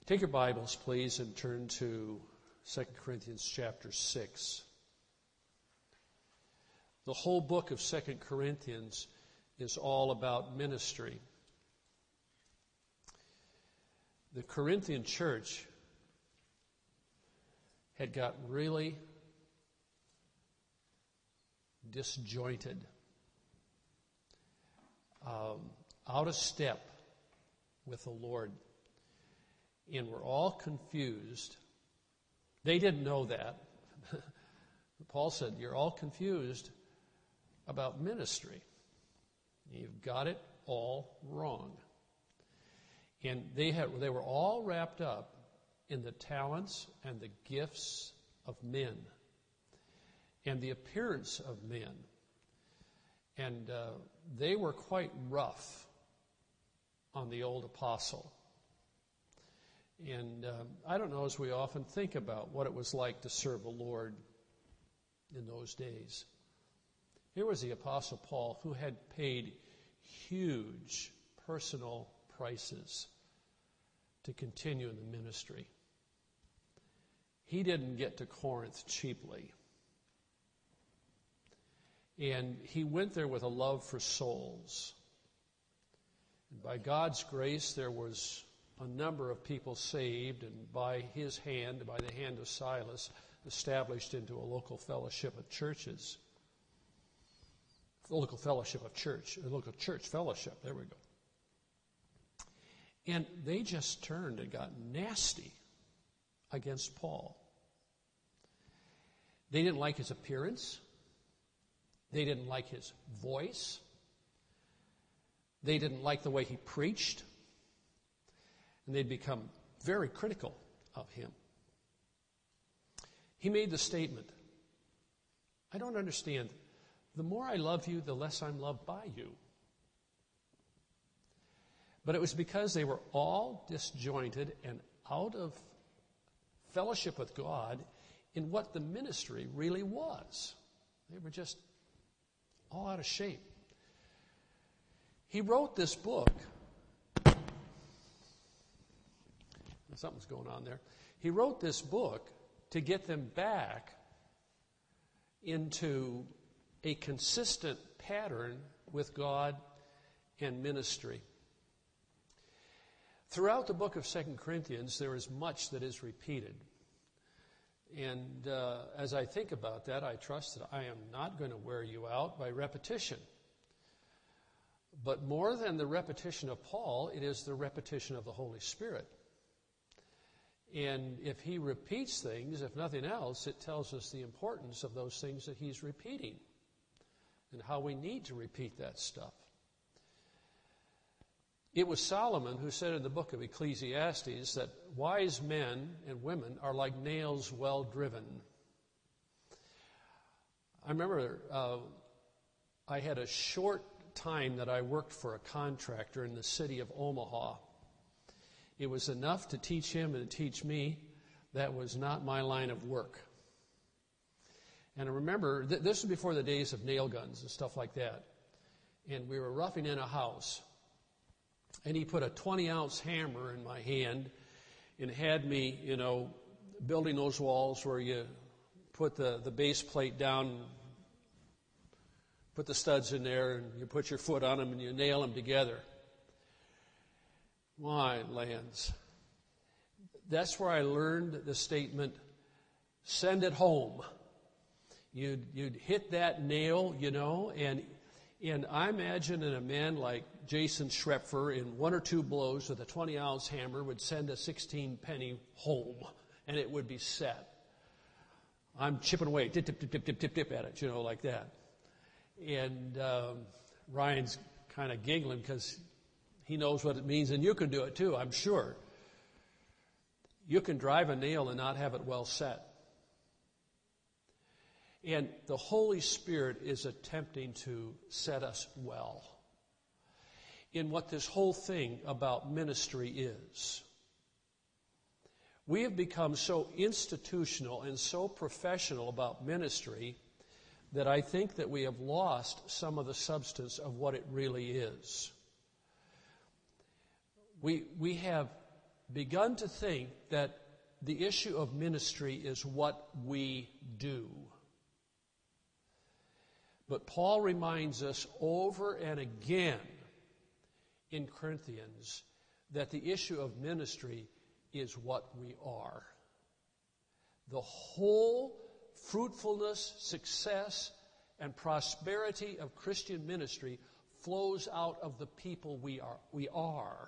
Take your Bibles, please, and turn to 2 Corinthians chapter 6. The whole book of 2 Corinthians is all about ministry. The Corinthian church had got really disjointed, out of step with the Lord. And we're all confused. They didn't know that. Paul said, you're all confused about ministry. You've got it all wrong. And they were all wrapped up in the talents and the gifts of men and the appearance of men. And they were quite rough on the old apostle. And I don't know, as we often think about what it was like to serve the Lord in those days. Here was the Apostle Paul, who had paid huge personal prices to continue in the ministry. He didn't get to Corinth cheaply. And he went there with a love for souls. And by God's grace, there was a number of people saved, and by his hand, by the hand of Silas, established into a local fellowship of churches. A local church fellowship, there we go. And they just turned and got nasty against Paul. They didn't like his appearance. They didn't like his voice. They didn't like the way he preached. And they'd become very critical of him. He made the statement, I don't understand. The more I love you, the less I'm loved by you. But it was because they were all disjointed and out of fellowship with God in what the ministry really was. They were just all out of shape. He wrote this book. Something's going on there. He wrote this book to get them back into a consistent pattern with God and ministry. Throughout the book of 2 Corinthians, there is much that is repeated. And as I think about that, I trust that I am not going to wear you out by repetition. But more than the repetition of Paul, it is the repetition of the Holy Spirit. And if he repeats things, if nothing else, it tells us the importance of those things that he's repeating and how we need to repeat that stuff. It was Solomon who said in the book of Ecclesiastes that wise men and women are like nails well driven. I remember I had a short time that I worked for a contractor in the city of Omaha. It was enough to teach him and to teach me. That was not my line of work. And I remember, this was before the days of nail guns and stuff like that. And we were roughing in a house. And he put a 20-ounce hammer in my hand and had me, building those walls where you put the base plate down, put the studs in there, and you put your foot on them and you nail them together. My lands. That's where I learned the statement, send it home. You'd hit that nail, and I imagine a man like Jason Schrepfer in one or two blows with a 20-ounce hammer would send a 16-penny home, and it would be set. I'm chipping away, tip, tip, tip, tip, tip, tip, tip at it, like that. And Ryan's kind of giggling because he knows what it means, and you can do it too, I'm sure. You can drive a nail and not have it well set. And the Holy Spirit is attempting to set us well in what this whole thing about ministry is. We have become so institutional and so professional about ministry that I think that we have lost some of the substance of what it really is. We have begun to think that the issue of ministry is what we do. But Paul reminds us over and again in Corinthians that the issue of ministry is what we are. The whole fruitfulness, success, and prosperity of Christian ministry flows out of the people we are.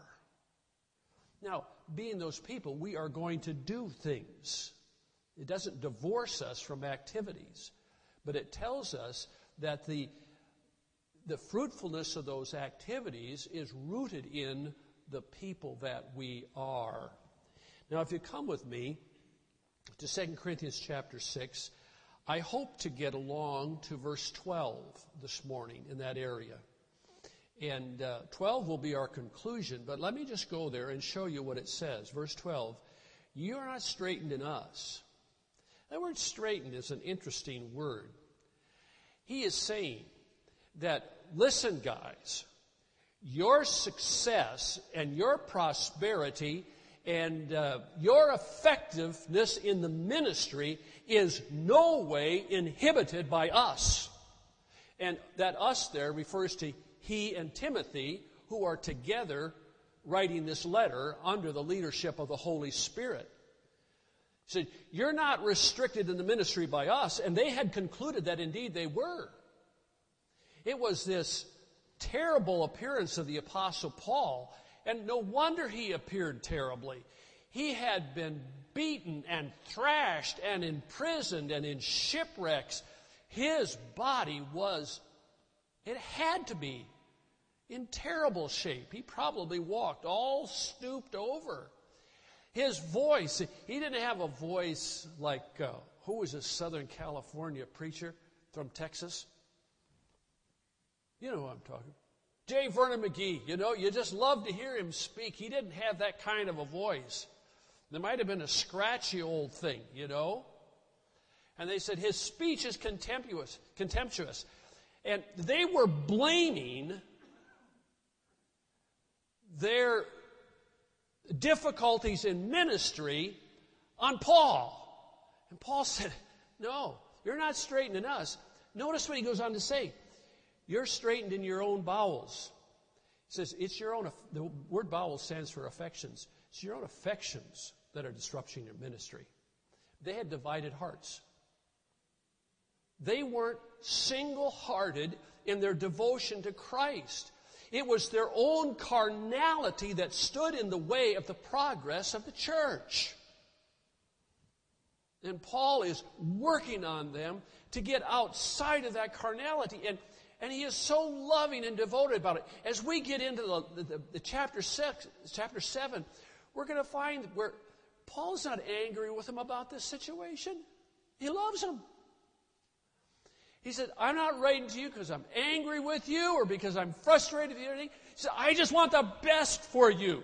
Now, being those people, we are going to do things. It doesn't divorce us from activities, but it tells us that the fruitfulness of those activities is rooted in the people that we are. Now, if you come with me to 2 Corinthians chapter 6, I hope to get along to verse 12 this morning in that area. And 12 will be our conclusion, but let me just go there and show you what it says. Verse 12, you are not straightened in us. That word straightened is an interesting word. He is saying that, listen, guys, your success and your prosperity and your effectiveness in the ministry is no way inhibited by us. And that us there refers to he and Timothy, who are together writing this letter under the leadership of the Holy Spirit. He said, you're not restricted in the ministry by us, and they had concluded that indeed they were. It was this terrible appearance of the Apostle Paul, and no wonder he appeared terribly. He had been beaten and thrashed and imprisoned and in shipwrecks. His body was, it had to be, in terrible shape. He probably walked all stooped over. His voice, he didn't have a voice like, who was a Southern California preacher from Texas? You know who I'm talking. J. Vernon McGee, you just love to hear him speak. He didn't have that kind of a voice. There might have been a scratchy old thing, And they said his speech is contemptuous. And they were blaming their difficulties in ministry on Paul. And Paul said, no, you're not straightened in us. Notice what he goes on to say. You're straightened in your own bowels. He says, it's your own, the word bowels stands for affections. It's your own affections that are disrupting your ministry. They had divided hearts. They weren't single-hearted in their devotion to Christ. It was their own carnality that stood in the way of the progress of the church. And Paul is working on them to get outside of that carnality. And he is so loving and devoted about it. As we get into the chapter 7, we're going to find where Paul's not angry with them about this situation. He loves them. He said, I'm not writing to you because I'm angry with you or because I'm frustrated with you or anything. He said, I just want the best for you.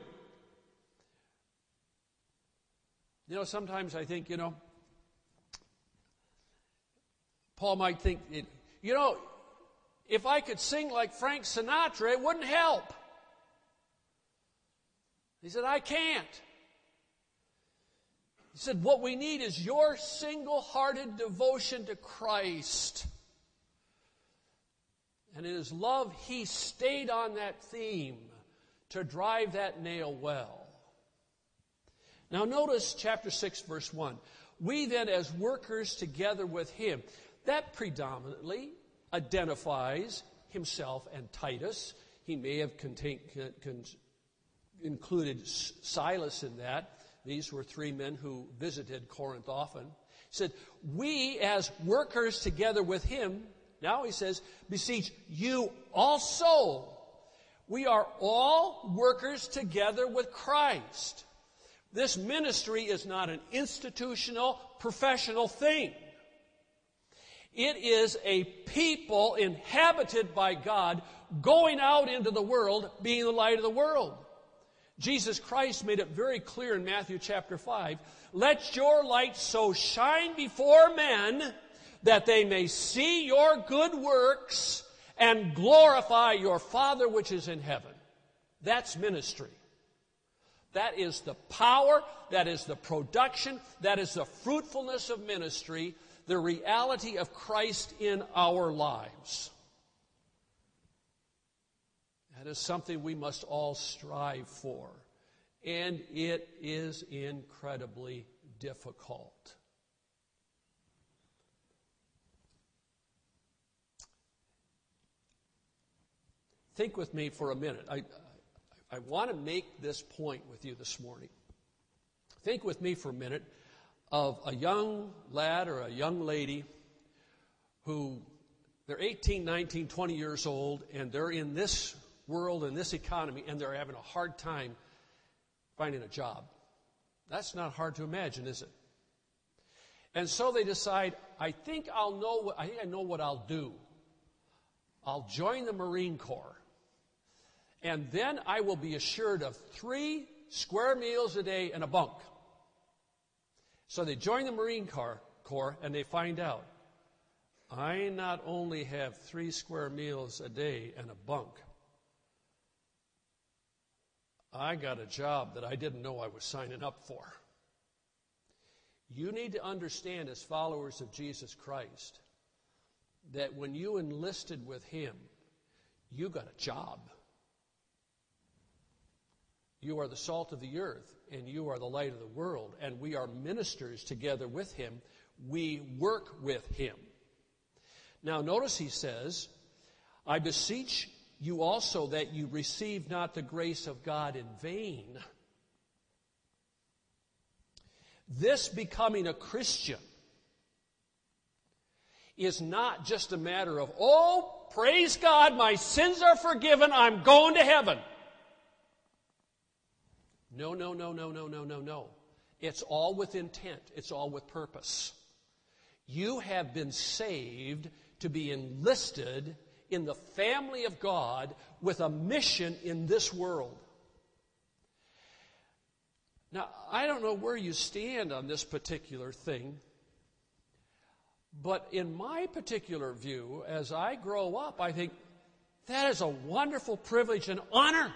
Sometimes I think, Paul might think, if I could sing like Frank Sinatra, it wouldn't help. He said, I can't. He said, what we need is your single-hearted devotion to Christ. And in his love, he stayed on that theme to drive that nail well. Now notice chapter 6, verse 1. We then as workers together with him. That predominantly identifies himself and Titus. He may have included Silas in that. These were three men who visited Corinth often. He said, we as workers together with him. Now he says, beseech you also. We are all workers together with Christ. This ministry is not an institutional, professional thing. It is a people inhabited by God going out into the world, being the light of the world. Jesus Christ made it very clear in Matthew chapter 5, let your light so shine before men that they may see your good works and glorify your Father which is in heaven. That's ministry. That is the power, that is the production, that is the fruitfulness of ministry, the reality of Christ in our lives. That is something we must all strive for. And it is incredibly difficult. Think with me for a minute. I want to make this point with you this morning. Think with me for a minute of a young lad or a young lady who they're 18, 19, 20 years old, and they're in this world, in this economy, and they're having a hard time finding a job. That's not hard to imagine, is it? And so they decide, I think I know what I'll do. I'll join the Marine Corps. And then I will be assured of 3 square meals a day and a bunk. So they join the Marine Corps and they find out, I not only have 3 square meals a day and a bunk, I got a job that I didn't know I was signing up for. You need to understand as followers of Jesus Christ that when you enlisted with Him, you got a job. You are the salt of the earth, and you are the light of the world, and we are ministers together with Him. We work with Him. Now, notice he says, I beseech you also that you receive not the grace of God in vain. This becoming a Christian is not just a matter of, oh, praise God, my sins are forgiven, I'm going to heaven. No. It's all with intent. It's all with purpose. You have been saved to be enlisted in the family of God with a mission in this world. Now, I don't know where you stand on this particular thing, but in my particular view, as I grow up, I think that is a wonderful privilege and honor.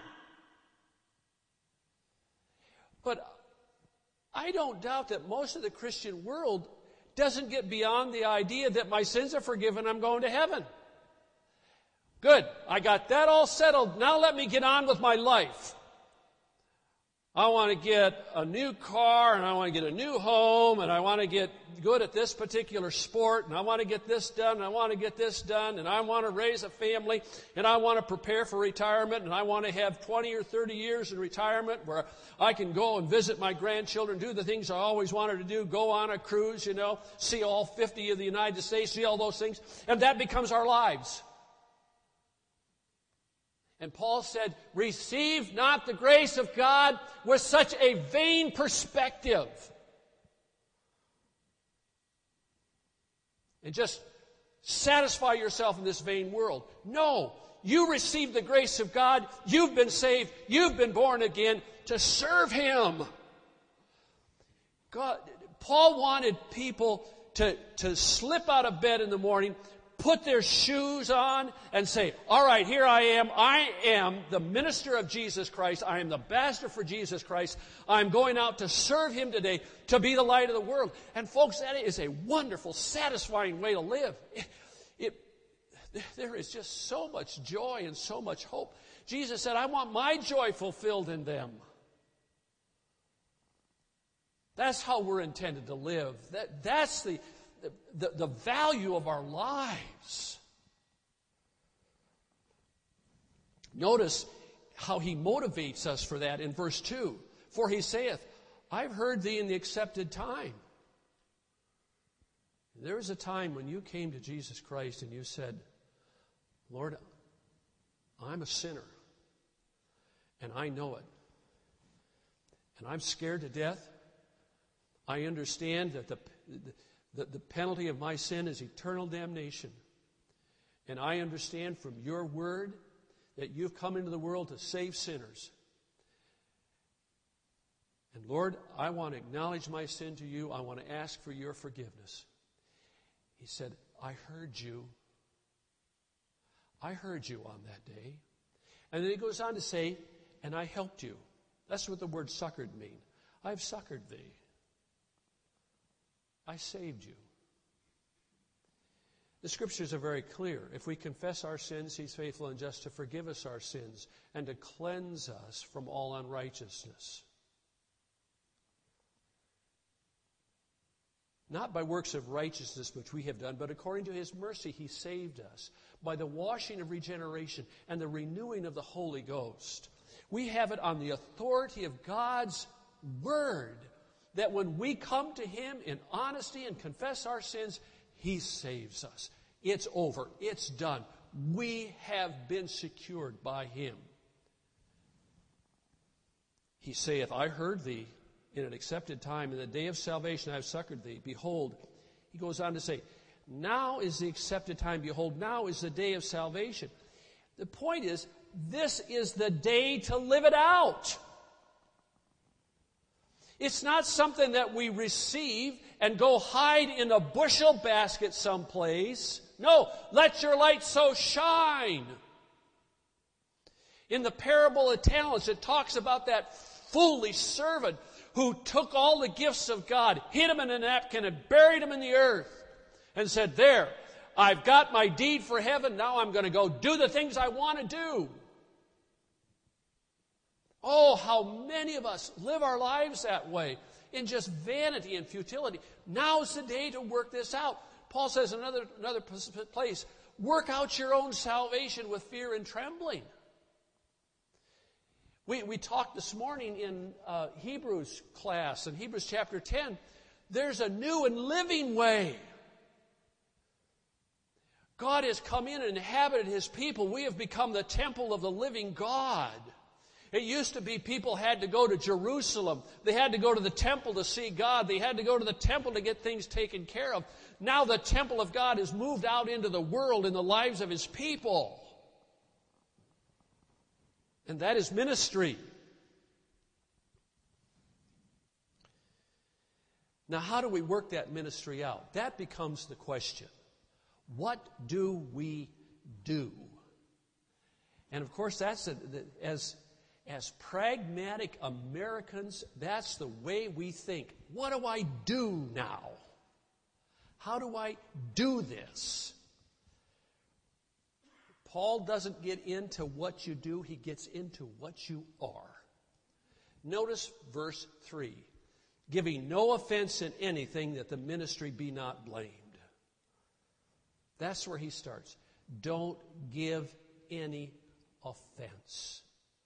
But I don't doubt that most of the Christian world doesn't get beyond the idea that my sins are forgiven, I'm going to heaven. Good. I got that all settled. Now let me get on with my life. I want to get a new car, and I want to get a new home, and I want to get good at this particular sport, and I want to get this done, and I want to get this done, and I want to raise a family, and I want to prepare for retirement, and I want to have 20 or 30 years in retirement where I can go and visit my grandchildren, do the things I always wanted to do, go on a cruise, see all 50 of the United States, see all those things, and that becomes our lives. And Paul said, receive not the grace of God with such a vain perspective. And just satisfy yourself in this vain world. No, you receive the grace of God. You've been saved. You've been born again to serve Him. Paul wanted people to slip out of bed in the morning, put their shoes on and say, all right, here I am. I am the minister of Jesus Christ. I am the ambassador for Jesus Christ. I'm going out to serve Him today, to be the light of the world. And folks, that is a wonderful, satisfying way to live. There is just so much joy and so much hope. Jesus said, I want my joy fulfilled in them. That's how we're intended to live. That's the value of our lives. Notice how he motivates us for that in verse 2. For he saith, I've heard thee in the accepted time. There was a time when you came to Jesus Christ and you said, Lord, I'm a sinner, and I know it. And I'm scared to death. I understand that the penalty of my sin is eternal damnation. And I understand from your word that you've come into the world to save sinners. And Lord, I want to acknowledge my sin to you. I want to ask for your forgiveness. He said, I heard you. I heard you on that day. And then he goes on to say, and I helped you. That's what the word succored means. I've succored thee. I saved you. The Scriptures are very clear. If we confess our sins, He's faithful and just to forgive us our sins and to cleanse us from all unrighteousness. Not by works of righteousness which we have done, but according to His mercy He saved us by the washing of regeneration and the renewing of the Holy Ghost. We have it on the authority of God's Word that when we come to Him in honesty and confess our sins, He saves us. It's over. It's done. We have been secured by Him. He saith, I heard thee in an accepted time. In the day of salvation I have succored thee. Behold, he goes on to say, now is the accepted time. Behold, now is the day of salvation. The point is, this is the day to live it out. It's not something that we receive and go hide in a bushel basket someplace. No, let your light so shine. In the parable of talents, it talks about that foolish servant who took all the gifts of God, hid them in a napkin, and buried them in the earth, and said, there, I've got my deed for heaven, now I'm going to go do the things I want to do. Oh, how many of us live our lives that way, in just vanity and futility. Now's the day to work this out. Paul says in another place, work out your own salvation with fear and trembling. We talked this morning in Hebrews class, in Hebrews chapter 10, there's a new and living way. God has come in and inhabited His people. We have become the temple of the living God. It used to be people had to go to Jerusalem. They had to go to the temple to see God. They had to go to the temple to get things taken care of. Now the temple of God has moved out into the world in the lives of His people. And that is ministry. Now, how do we work that ministry out? That becomes the question. What do we do? And of course, that's as pragmatic Americans, that's the way we think. What do I do now? How do I do this? Paul doesn't get into what you do, he gets into what you are. Notice verse 3. Giving no offense in anything, that the ministry be not blamed. That's where he starts. Don't give any offense.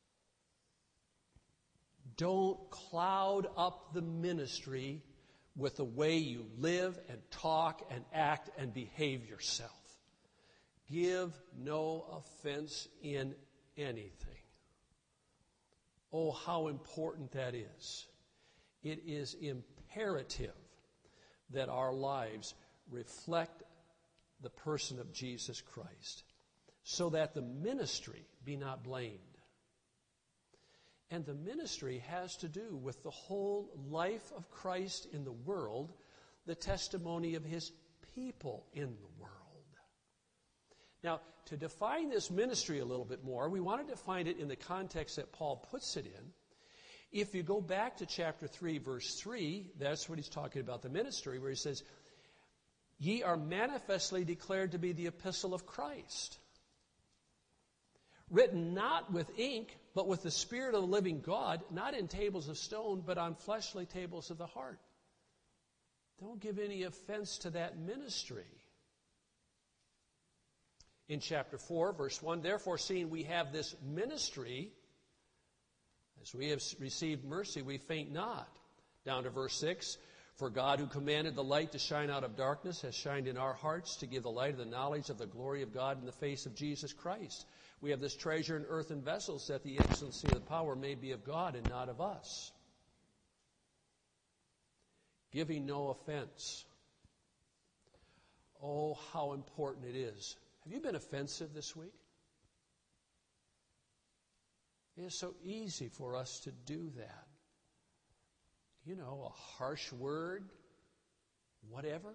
Don't cloud up the ministry with the way you live and talk and act and behave yourself. Give no offense in anything. Oh, how important that is. It is imperative that our lives reflect the person of Jesus Christ, so that the ministry be not blamed. And the ministry has to do with the whole life of Christ in the world, the testimony of His people in the world. Now, to define this ministry a little bit more, we want to define it in the context that Paul puts it in. If you go back to chapter 3, verse 3, that's what he's talking about, the ministry, where he says, ye are manifestly declared to be the epistle of Christ, written not with ink, but with the Spirit of the living God, not in tables of stone, but on fleshly tables of the heart. Don't give any offense to that ministry. In chapter 4, verse 1, therefore, seeing we have this ministry, as we have received mercy, we faint not. Down to verse 6, for God who commanded the light to shine out of darkness has shined in our hearts to give the light of the knowledge of the glory of God in the face of Jesus Christ. We have this treasure in earthen vessels, that the excellency of the power may be of God and not of us. Giving no offense. Oh, how important it is. Have you been offensive this week? It is so easy for us to do that. You know, a harsh word, whatever.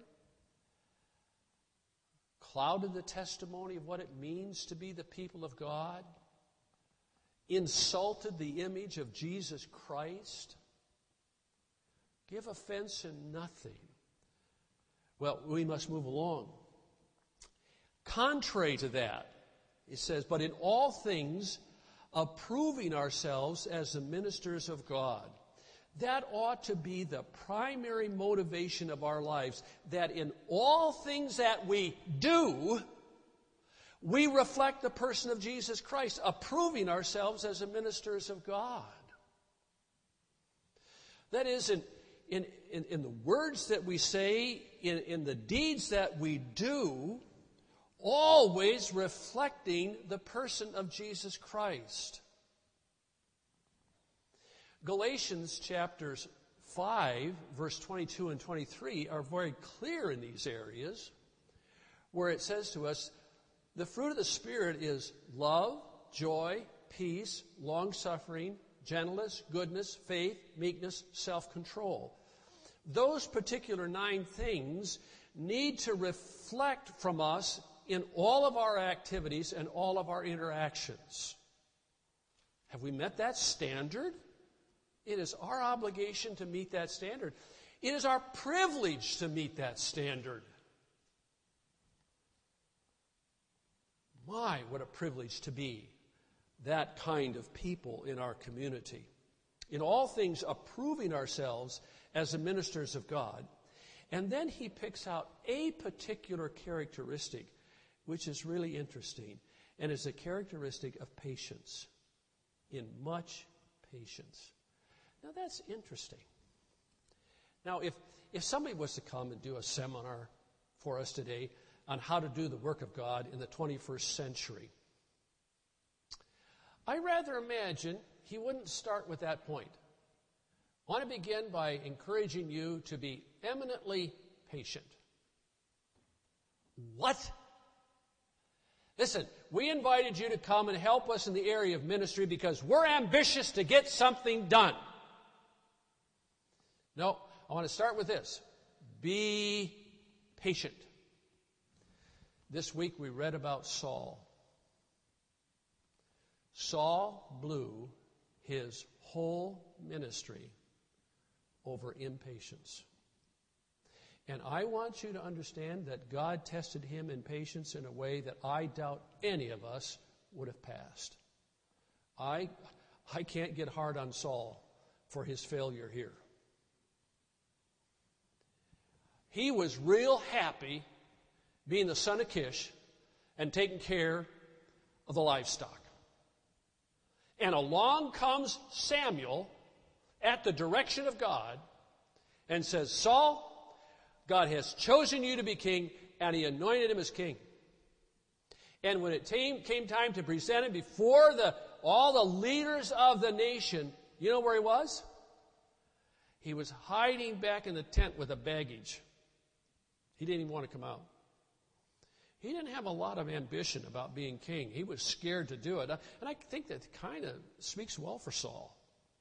Clouded the testimony of what it means to be the people of God. insulted the image of Jesus Christ? Give offense in nothing. Well, we must move along. Contrary to that, it says, but in all things, approving ourselves as the ministers of God. That ought to be the primary motivation of our lives, that in all things that we do, we reflect the person of Jesus Christ, approving ourselves as the ministers of God. That is, in the words that we say, in the deeds that we do, always reflecting the person of Jesus Christ. Galatians chapters 5, verse 22 and 23 are very clear in these areas, where it says to us, the fruit of the Spirit is love, joy, peace, long-suffering, gentleness, goodness, faith, meekness, self-control. Those particular 9 things need to reflect from us in all of our activities and all of our interactions. Have we met that standard? It is our obligation to meet that standard. It is our privilege to meet that standard. My, what a privilege to be that kind of people in our community. In all things, approving ourselves as the ministers of God. And then he picks out a particular characteristic, which is really interesting, and is a characteristic of patience. In much patience. Now that's interesting. Now if somebody was to come and do a seminar for us today on how to do the work of God in the 21st century, I rather imagine he wouldn't start with that point. I want to begin by encouraging you to be eminently patient. What? Listen, we invited you to come and help us in the area of ministry because we're ambitious to get something done. No, I want to start with this. Be patient. This week we read about Saul. Saul blew his whole ministry over impatience. And I want you to understand that God tested him in patience in a way that I doubt any of us would have passed. I can't get hard on Saul for his failure here. He was real happy being the son of Kish and taking care of the livestock. And along comes Samuel at the direction of God and says, Saul, God has chosen you to be king, and he anointed him as king. And when it came time to present him before all the leaders of the nation, you know where he was? He was hiding back in the tent with the baggage. He didn't even want to come out. He didn't have a lot of ambition about being king. He was scared to do it. And I think that kind of speaks well for Saul.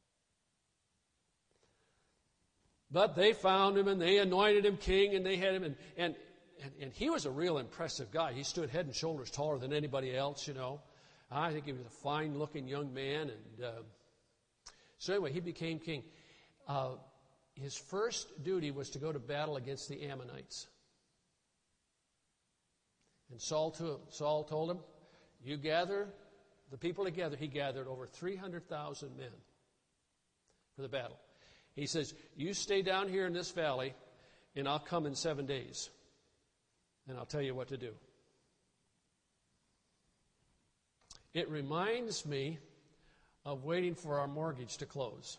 But they found him and they anointed him king and they had him. And he was a real impressive guy. He stood head and shoulders taller than anybody else, you know. I think he was a fine-looking young man. And so anyway, he became king. His first duty was to go to battle against the Ammonites. And Saul told him, you gather the people together. He gathered over 300,000 men for the battle. He says, you stay down here in this valley, and I'll come in 7 days, and I'll tell you what to do. It reminds me of waiting for our mortgage to close.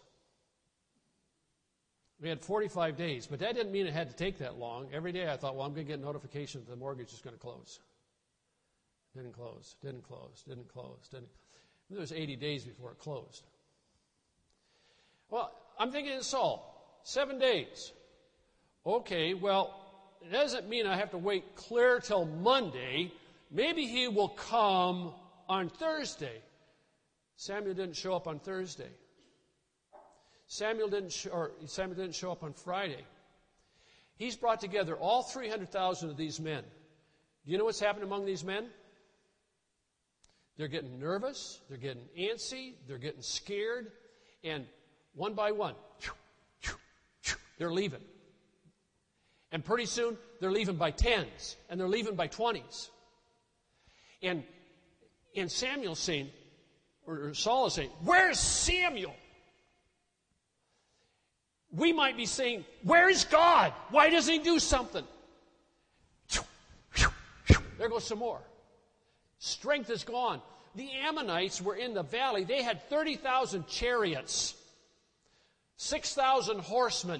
We had 45 days, but that didn't mean it had to take that long. Every day I thought, well, I'm going to get notification that the mortgage is going to close. Didn't close. It was 80 days before it closed. Well, I'm thinking of Saul. 7 days. Okay, well, it doesn't mean I have to wait clear till Monday. Maybe he will come on Thursday. Samuel didn't show up on Thursday. Samuel didn't show up on Friday. He's brought together all 300,000 of these men. Do you know what's happened among these men? They're getting nervous, they're getting antsy, they're getting scared, and one by one, they're leaving. And pretty soon, they're leaving by tens, and they're leaving by 20s. And Samuel's saying, or Saul is saying, where's Samuel? We might be saying, where's God? Why doesn't he do something? There goes some more. Strength is gone. The Ammonites were in the valley. They had 30,000 chariots, 6,000 horsemen.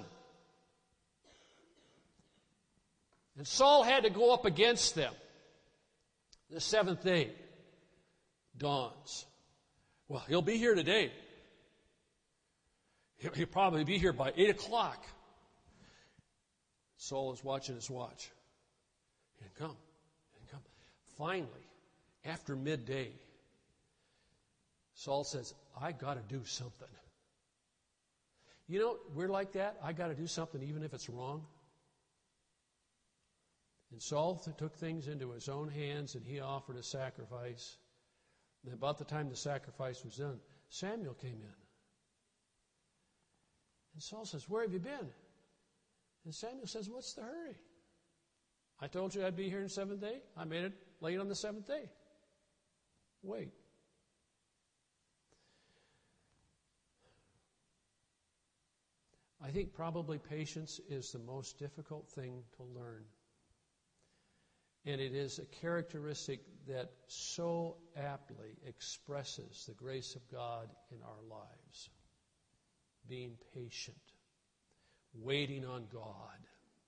And Saul had to go up against them. The seventh day dawns. Well, he'll be here today. He'll probably be here by 8 o'clock. Saul is watching his watch. He didn't come. Finally, after midday, Saul says, I got to do something. You know, we're like that. I got to do something even if it's wrong. And Saul took things into his own hands and he offered a sacrifice. And about the time the sacrifice was done, Samuel came in. And Saul says, where have you been? And Samuel says, what's the hurry? I told you I'd be here in the seventh day. I made it late on the seventh day. Wait. I think probably patience is the most difficult thing to learn. And it is a characteristic that so aptly expresses the grace of God in our lives. Being patient, waiting on God.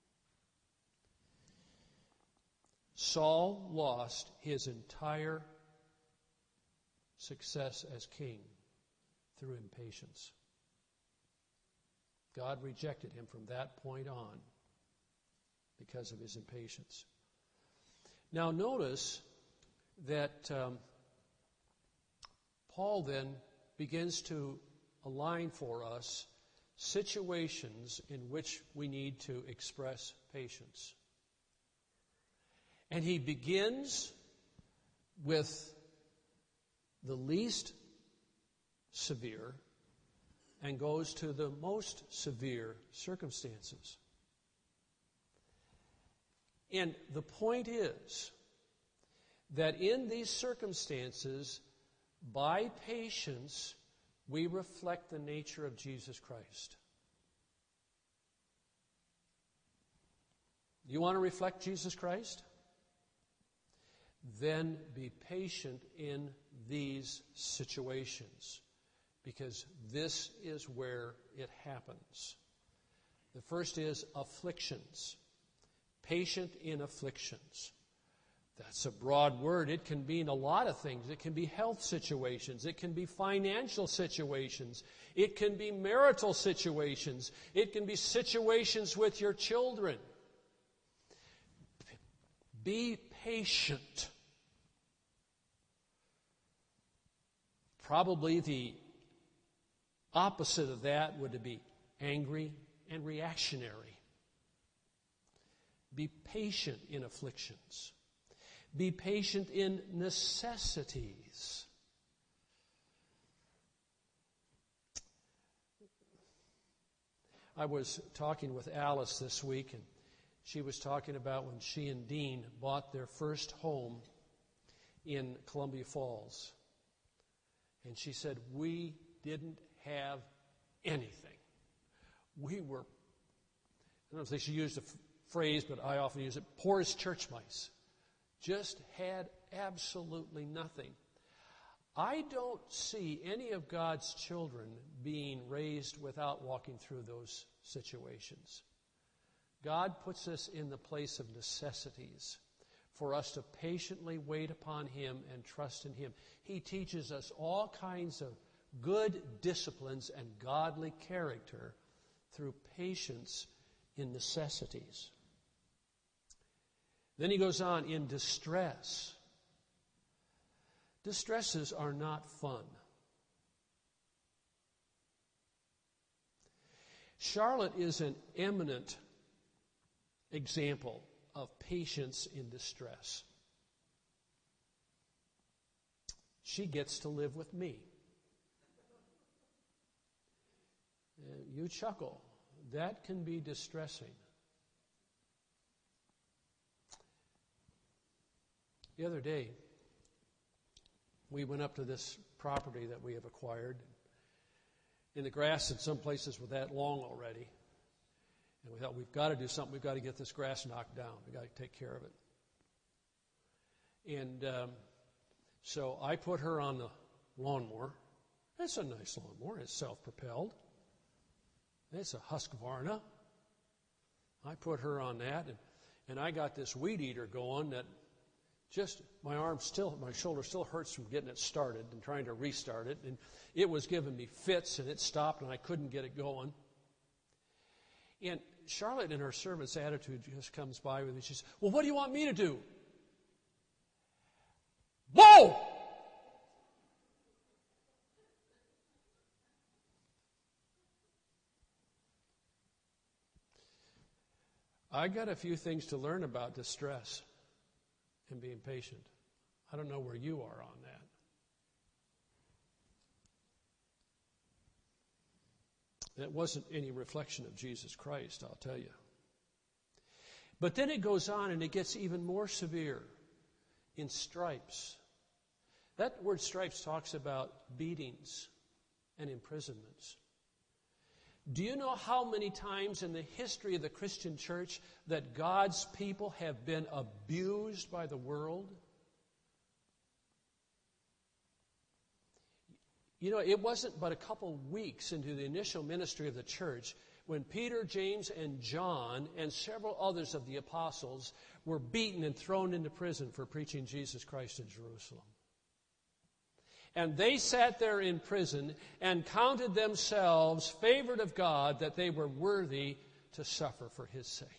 Saul lost his entire success as king through impatience. God rejected him from that point on because of his impatience. Now notice that Paul then begins to align for us situations in which we need to express patience. And he begins with the least severe and goes to the most severe circumstances. And the point is that in these circumstances, by patience, we reflect the nature of Jesus Christ. You want to reflect Jesus Christ? Then be patient in these situations, because this is where it happens. The first is afflictions. Patient in afflictions. That's a broad word. It can mean a lot of things. It can be health situations. It can be financial situations. It can be marital situations. It can be situations with your children. Be patient. Probably the opposite of that would be angry and reactionary. Be patient in afflictions. Be patient in necessities. I was talking with Alice this week, and she was talking about when she and Dean bought their first home in Columbia Falls. And she said, we didn't have anything. We were, I don't know if they should use the phrase, but I often use it, poor as church mice. Just had absolutely nothing. I don't see any of God's children being raised without walking through those situations. God puts us in the place of necessities for us to patiently wait upon Him and trust in Him. He teaches us all kinds of good disciplines and godly character through patience in necessities. Then he goes on, in distress. Distresses are not fun. Charlotte is an eminent example of patience in distress. she gets to live with me. You chuckle. That can be distressing. The other day, we went up to this property that we have acquired. And the grass in some places was that long already. And we thought, we've got to do something. We've got to get this grass knocked down. We've got to take care of it. And so I put her on the lawnmower. It's a nice lawnmower. It's self-propelled. It's a Husqvarna. I put her on that, and I got this weed eater going that just, my shoulder still hurts from getting it started and trying to restart it. And it was giving me fits, and it stopped, and I couldn't get it going. And Charlotte, in her servant's attitude, just comes by with me. She says, well, what do you want me to do? Whoa! I got a few things to learn about distress and being patient. I don't know where you are on that. That wasn't any reflection of Jesus Christ, I'll tell you. But then it goes on and it gets even more severe in stripes. That word stripes talks about beatings and imprisonments. Do you know how many times in the history of the Christian church that God's people have been abused by the world? You know, it wasn't but a couple weeks into the initial ministry of the church when Peter, James, and John and several others of the apostles were beaten and thrown into prison for preaching Jesus Christ in Jerusalem. And they sat there in prison and counted themselves favored of God that they were worthy to suffer for His sake.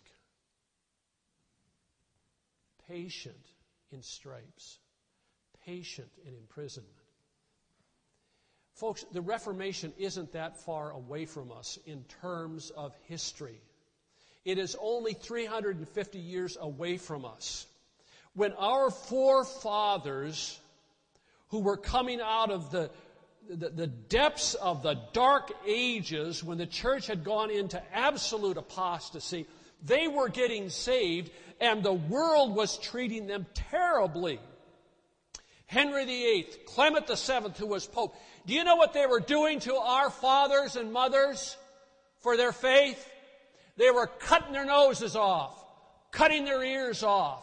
Patient in stripes. Patient in imprisonment. Folks, the Reformation isn't that far away from us in terms of history. It is only 350 years away from us. When our forefathers, who were coming out of the depths of the dark ages, when the church had gone into absolute apostasy, they were getting saved, and the world was treating them terribly. Henry VIII, Clement VII, who was Pope, do you know what they were doing to our fathers and mothers for their faith? They were cutting their noses off, cutting their ears off,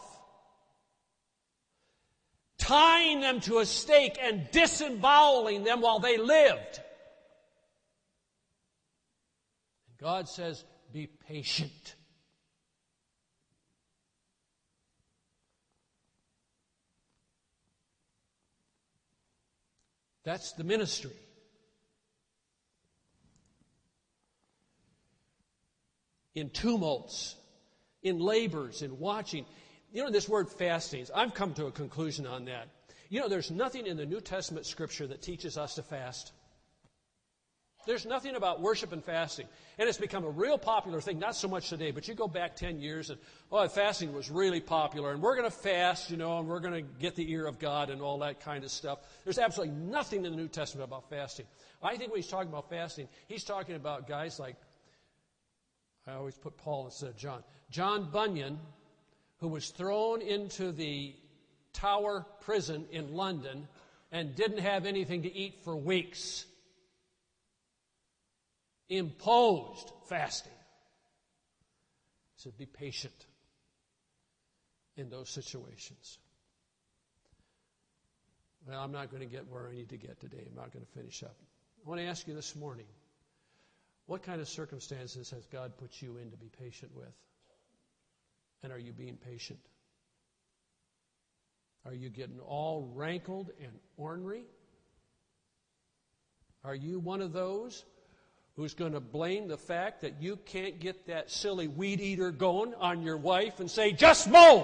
tying them to a stake and disemboweling them while they lived. And God says, be patient. That's the ministry. In tumults, in labors, in watching. You know, this word fasting, I've come to a conclusion on that. You know, there's nothing in the New Testament Scripture that teaches us to fast. There's nothing about worship and fasting. And it's become a real popular thing, not so much today, but you go back 10 years and, fasting was really popular, and we're going to fast, and we're going to get the ear of God and all that kind of stuff. There's absolutely nothing in the New Testament about fasting. I think when he's talking about fasting, he's talking about guys like, I always put Paul instead of John. John Bunyan, who was thrown into the Tower prison in London and didn't have anything to eat for weeks. Imposed fasting. He said, be patient in those situations. Well, I'm not going to get where I need to get today. I'm not going to finish up. I want to ask you this morning, what kind of circumstances has God put you in to be patient with? And are you being patient? Are you getting all rankled and ornery? Are you one of those who's going to blame the fact that you can't get that silly weed eater going on your wife and say, just mow?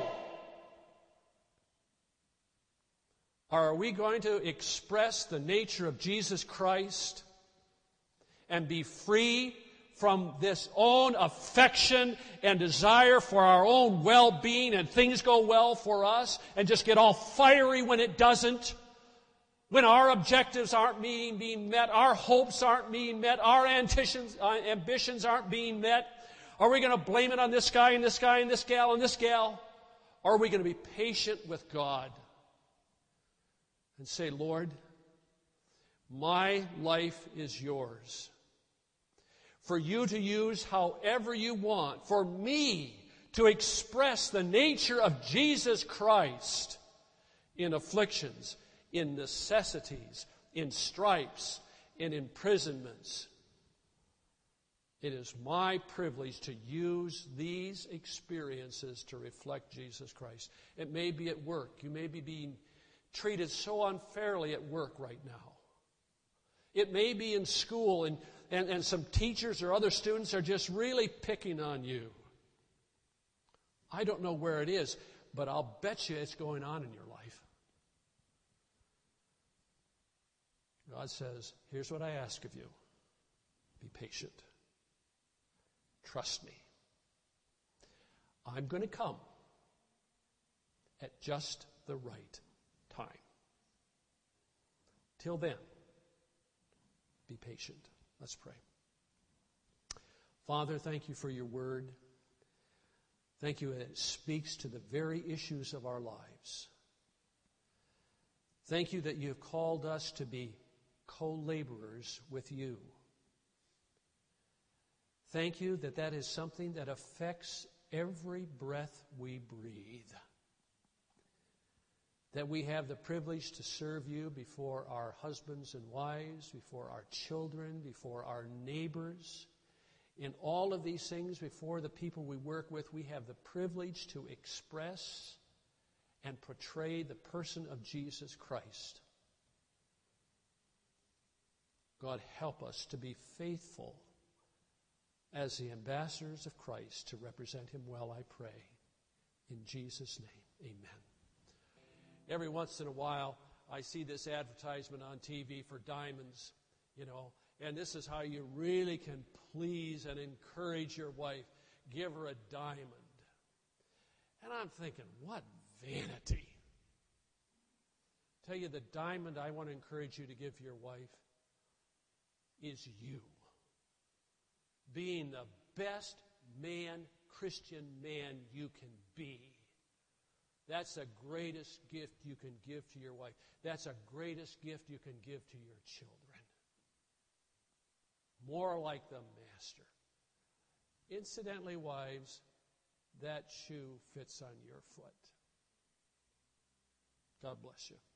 Or are we going to express the nature of Jesus Christ and be free from this own affection and desire for our own well-being and things go well for us and just get all fiery when it doesn't? when our objectives aren't being met, our hopes aren't being met, our ambitions aren't being met? Are we going to blame it on this guy and this guy and this gal and this gal? Or are we going to be patient with God and say, Lord, my life is yours, for you to use however you want, for me to express the nature of Jesus Christ in afflictions, in necessities, in stripes, in imprisonments. It is my privilege to use these experiences to reflect Jesus Christ. It may be at work. You may be being treated so unfairly at work right now. It may be in school, and some teachers or other students are just really picking on you. I don't know where it is, but I'll bet you it's going on in your life. God says, here's what I ask of you. Be patient. Trust me. I'm going to come at just the right time. Till then, be patient. Let's pray. Father, thank you for your word. Thank you that it speaks to the very issues of our lives. Thank you that you have called us to be co-laborers with you. Thank you that that is something that affects every breath we breathe. That we have the privilege to serve you before our husbands and wives, before our children, before our neighbors. In all of these things, before the people we work with, we have the privilege to express and portray the person of Jesus Christ. God, help us to be faithful as the ambassadors of Christ to represent him well, I pray. In Jesus' name, amen. Every once in a while, I see this advertisement on TV for diamonds, and this is how you really can please and encourage your wife. Give her a diamond. And I'm thinking, what vanity. Tell you, the diamond I want to encourage you to give your wife is you. Being the best man, Christian man you can be. That's the greatest gift you can give to your wife. That's the greatest gift you can give to your children. More like the Master. Incidentally, wives, that shoe fits on your foot. God bless you.